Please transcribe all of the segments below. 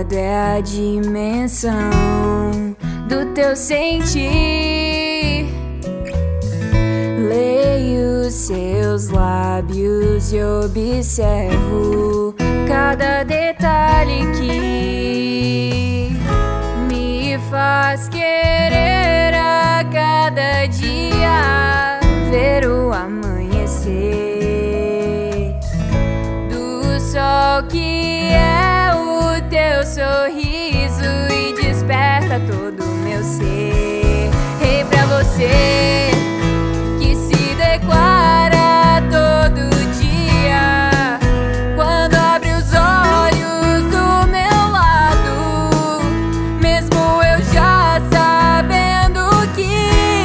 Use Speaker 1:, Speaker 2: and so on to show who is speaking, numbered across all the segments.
Speaker 1: lado é a dimensão do teu sentir. Leio seus lábios e observo cada detalhe que me faz querer a cada dia ver o amanhecer do sol que é o teu sorriso e desperta todo o meu ser. Rei pra você que se declara todo dia quando abre os olhos do meu lado, mesmo eu já sabendo que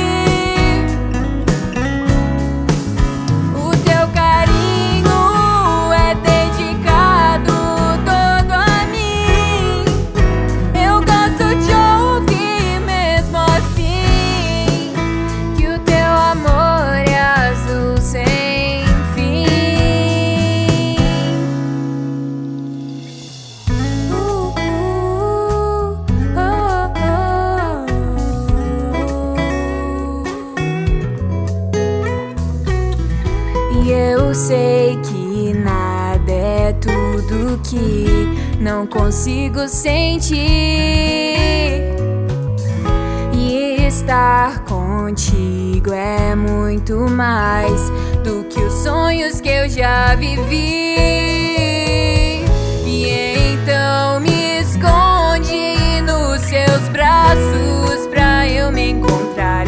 Speaker 1: o teu carinho é dedicado todo a mim. Eu gosto de ouvir mesmo assim que o teu amor é azul sem fim. E eu sei que nada é tudo que não consigo sentir. E estar contigo é muito mais do que os sonhos que eu já vivi. E então me esconde nos seus braços pra eu me encontrar